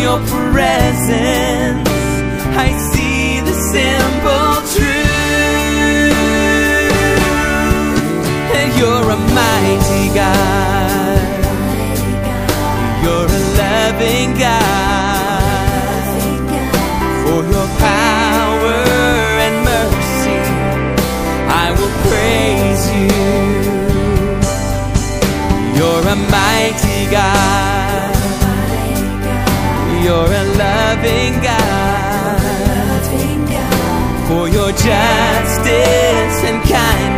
your presence, I see the simple truth. And you're a mighty God, you're a loving God. For your power and mercy, I will praise you. You're a mighty God, you're a loving God. For your justice and kindness,